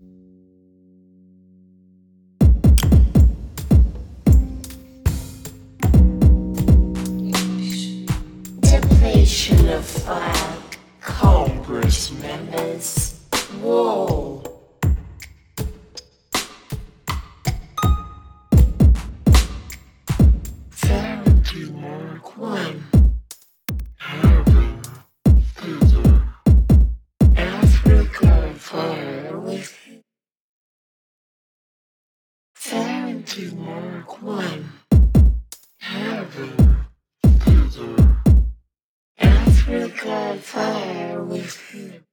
Depletion of fire, Congress members. Whoa. Therapy Mark 1. Heaven, thither. Africa fire with Therapy Mark 1. Heaven, thither. Africa fire with him.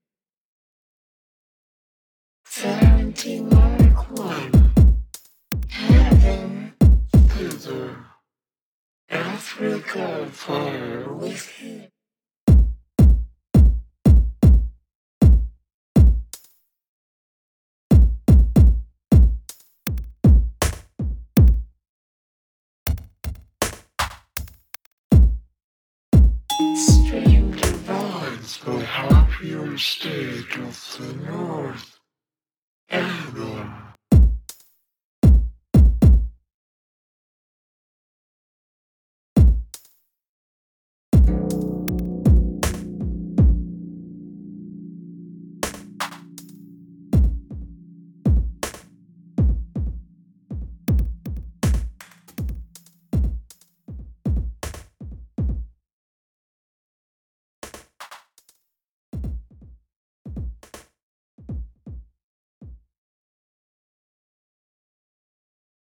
Therapy Mark 1. Heaven, thither. Africa fire with him. Stream divides the happier state of the North. Adam.